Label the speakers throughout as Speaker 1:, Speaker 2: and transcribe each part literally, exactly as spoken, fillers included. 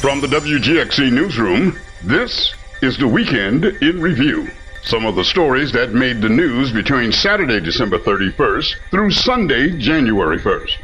Speaker 1: From the W G X C Newsroom, this is the Weekend in Review. Some of the stories that made the news between Saturday, December thirty-first through Sunday, January first.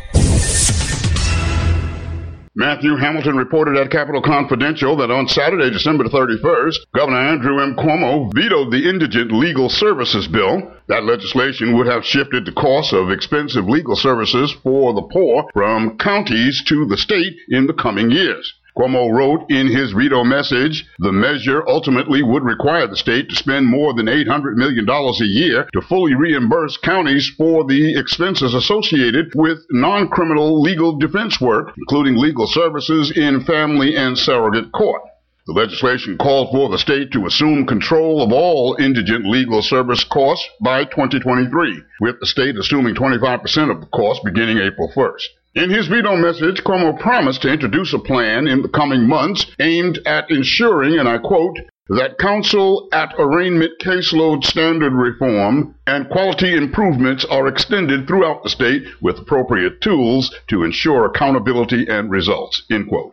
Speaker 1: Matthew Hamilton reported at Capitol Confidential that on Saturday, December thirty-first, Governor Andrew M. Cuomo vetoed the Indigent Legal Services Bill. That legislation would have shifted the cost of expensive legal services for the poor from counties to the state in the coming years. Cuomo wrote in his veto message, the measure ultimately would require the state to spend more than eight hundred million dollars a year to fully reimburse counties for the expenses associated with non-criminal legal defense work, including legal services in family and surrogate court. The legislation called for the state to assume control of all indigent legal service costs by twenty twenty-three, with the state assuming twenty-five percent of the cost beginning April first. In his veto message, Cuomo promised to introduce a plan in the coming months aimed at ensuring, and I quote, that counsel at arraignment caseload standard reform and quality improvements are extended throughout the state with appropriate tools to ensure accountability and results, end quote.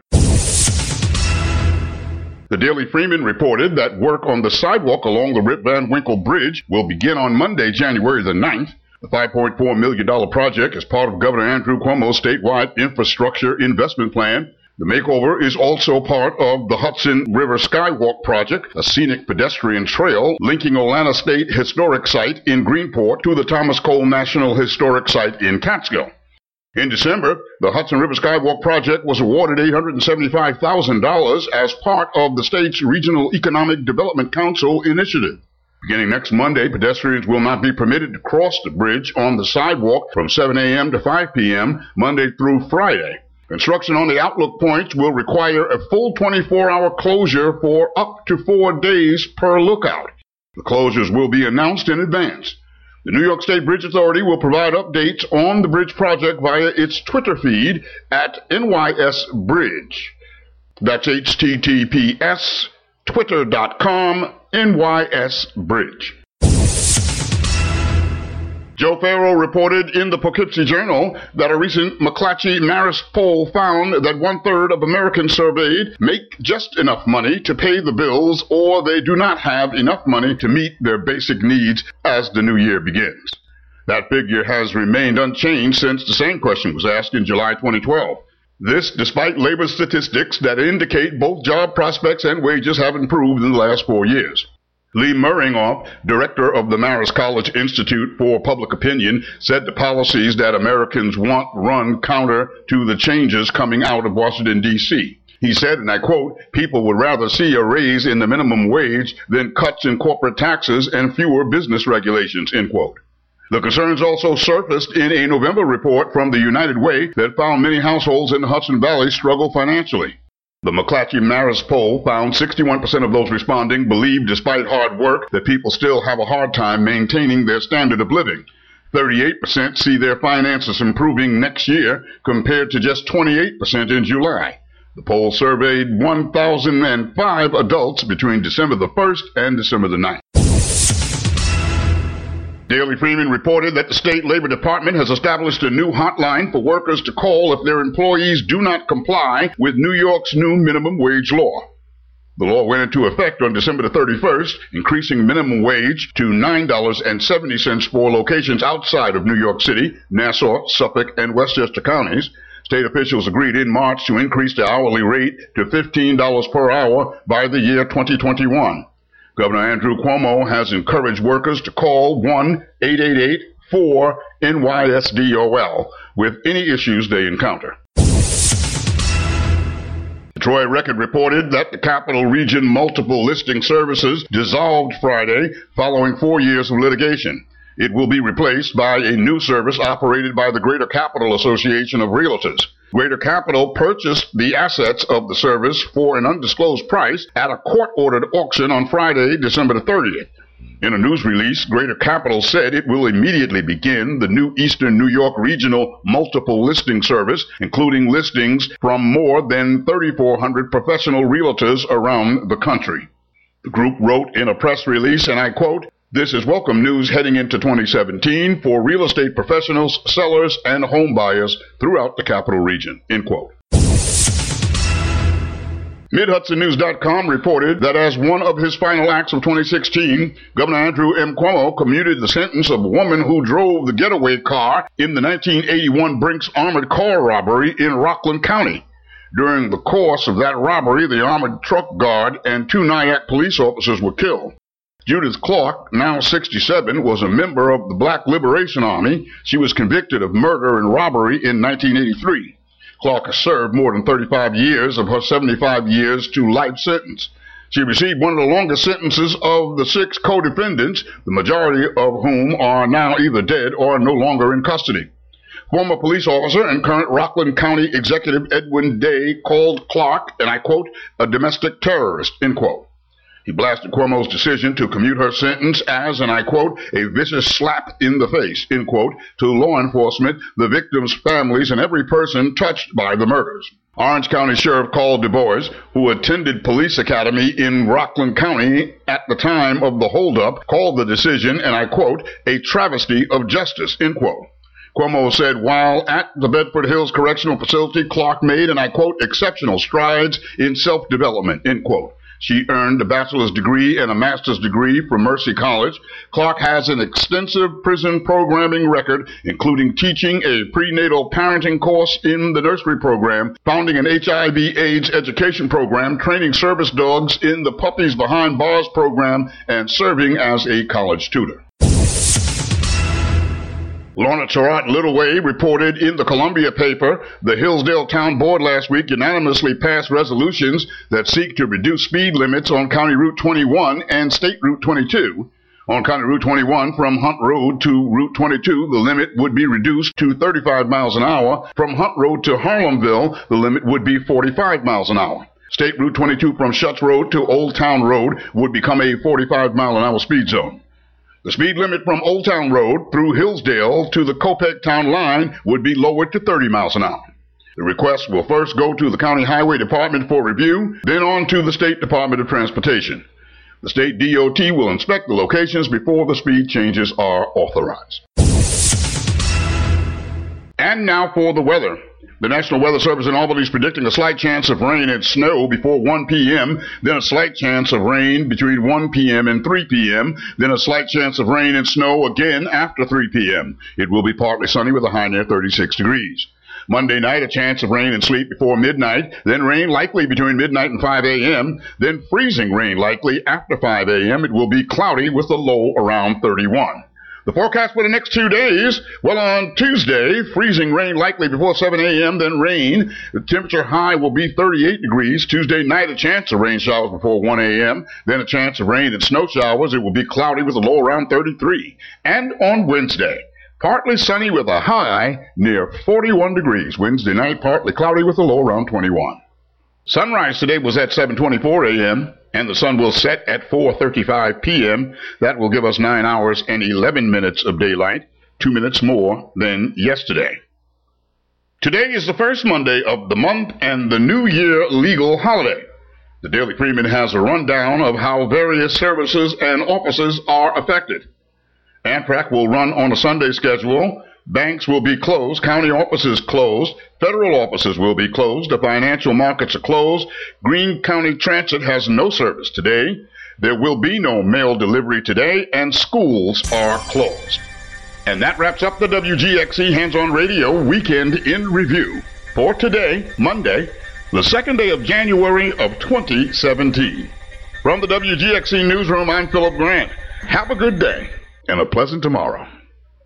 Speaker 1: The Daily Freeman reported that work on the sidewalk along the Rip Van Winkle Bridge will begin on Monday, January the ninth. The five point four million dollars project is part of Governor Andrew Cuomo's statewide infrastructure investment plan. The makeover is also part of the Hudson River Skywalk project, a scenic pedestrian trail linking Olana State Historic Site in Greenport to the Thomas Cole National Historic Site in Catskill. In December, the Hudson River Skywalk project was awarded eight hundred seventy-five thousand dollars as part of the state's Regional Economic Development Council initiative. Beginning next Monday, pedestrians will not be permitted to cross the bridge on the sidewalk from seven a.m. to five p.m. Monday through Friday. Construction on the outlook points will require a full twenty-four hour closure for up to four days per lookout. The closures will be announced in advance. The New York State Bridge Authority will provide updates on the bridge project via its Twitter feed at N Y S Bridge. That's H T T P S twitter dot com N Y S Bridge. Joe Farrell reported in the Poughkeepsie Journal that a recent McClatchy-Marist poll found that one-third of Americans surveyed make just enough money to pay the bills, or they do not have enough money to meet their basic needs as the new year begins. That figure has remained unchanged since the same question was asked in July twenty twelve. This despite labor statistics that indicate both job prospects and wages have improved in the last four years. Lee Murringoff, director of the Marist College Institute for Public Opinion, said the policies that Americans want run counter to the changes coming out of Washington, D C He said, and I quote, people would rather see a raise in the minimum wage than cuts in corporate taxes and fewer business regulations, end quote. The concerns also surfaced in a November report from the United Way that found many households in the Hudson Valley struggle financially. The McClatchy-Marist poll found sixty-one percent of those responding believe, despite hard work, that people still have a hard time maintaining their standard of living. thirty-eight percent see their finances improving next year, compared to just twenty-eight percent in July. The poll surveyed one thousand five adults between December the first and December the ninth. Daily Freeman reported that the state labor department has established a new hotline for workers to call if their employees do not comply with New York's new minimum wage law. The law went into effect on December the thirty-first, increasing minimum wage to nine dollars and seventy cents for locations outside of New York City, Nassau, Suffolk, and Westchester counties. State officials agreed in March to increase the hourly rate to fifteen dollars per hour by the year twenty twenty-one. Governor Andrew Cuomo has encouraged workers to call one eight eight eight four N Y S D O L with any issues they encounter. The Troy Record reported that the Capital Region Multiple Listing Services dissolved Friday following four years of litigation. It will be replaced by a new service operated by the Greater Capital Association of Realtors. Greater Capital purchased the assets of the service for an undisclosed price at a court-ordered auction on Friday, December the thirtieth. In a news release, Greater Capital said it will immediately begin the new Eastern New York Regional Multiple Listing Service, including listings from more than thirty-four hundred professional realtors around the country. The group wrote in a press release, and I quote, "This is welcome news heading into twenty seventeen for real estate professionals, sellers, and home buyers throughout the Capital Region," end quote. Mid Hudson News dot com reported that as one of his final acts of twenty sixteen, Governor Andrew M. Cuomo commuted the sentence of a woman who drove the getaway car in the nineteen eighty-one Brinks armored car robbery in Rockland County. During the course of that robbery, the armored truck guard and two Nyack police officers were killed. Judith Clark, now sixty-seven, was a member of the Black Liberation Army. She was convicted of murder and robbery in nineteen eighty-three. Clark has served more than thirty-five years of her seventy-five years to life sentence. She received one of the longest sentences of the six co-defendants, the majority of whom are now either dead or no longer in custody. Former police officer and current Rockland County Executive Edwin Day called Clark, and I quote, a domestic terrorist, end quote. He blasted Cuomo's decision to commute her sentence as, and I quote, a vicious slap in the face, end quote, to law enforcement, the victims' families, and every person touched by the murders. Orange County Sheriff Carl Du Bois, who attended Police Academy in Rockland County at the time of the holdup, called the decision, and I quote, a travesty of justice, end quote. Cuomo said while at the Bedford Hills Correctional Facility, Clark made, and I quote, exceptional strides in self-development, end quote. She earned a bachelor's degree and a master's degree from Mercy College. Clark has an extensive prison programming record, including teaching a prenatal parenting course in the nursery program, founding an H I V AIDS education program, training service dogs in the Puppies Behind Bars program, and serving as a college tutor. Lorna Torat Littleway reported in the Columbia paper the Hillsdale Town Board last week unanimously passed resolutions that seek to reduce speed limits on County Route twenty-one and State Route twenty-two. On County Route twenty-one from Hunt Road to Route twenty-two, the limit would be reduced to thirty-five miles an hour. From Hunt Road to Harlemville, the limit would be forty-five miles an hour. State Route twenty-two from Schutz Road to Old Town Road would become a forty-five mile an hour speed zone. The speed limit from Old Town Road through Hillsdale to the Copec Town line would be lowered to thirty miles an hour. The request will first go to the County Highway Department for review, then on to the State Department of Transportation. The state D O T will inspect the locations before the speed changes are authorized. And now for the weather. The National Weather Service in Albany is predicting a slight chance of rain and snow before one p m, then a slight chance of rain between one p m and three p m, then a slight chance of rain and snow again after three p m It will be partly sunny with a high near thirty-six degrees. Monday night, a chance of rain and sleet before midnight, then rain likely between midnight and five a m, then freezing rain likely after five a m It will be cloudy with a low around thirty-one. The forecast for the next two days, well, on Tuesday, freezing rain likely before seven a m, then rain. The temperature high will be thirty-eight degrees. Tuesday night, a chance of rain showers before one a m, then a chance of rain and snow showers. It will be cloudy with a low around thirty-three. And on Wednesday, partly sunny with a high near forty-one degrees. Wednesday night, partly cloudy with a low around twenty-one. Sunrise today was at seven twenty-four a m, and the sun will set at four thirty-five p m That will give us nine hours and eleven minutes of daylight, two minutes more than yesterday. Today is the first Monday of the month and the New Year legal holiday. The Daily Freeman has a rundown of how various services and offices are affected. Amtrak will run on a Sunday schedule. Banks will be closed, county offices closed, federal offices will be closed, the financial markets are closed, Greene County Transit has no service today, there will be no mail delivery today, and schools are closed. And that wraps up the W G X E Hands-On Radio Weekend in Review for today, Monday, the second day of January of twenty seventeen. From the W G X E Newsroom, I'm Philip Grant. Have a good day and a pleasant tomorrow.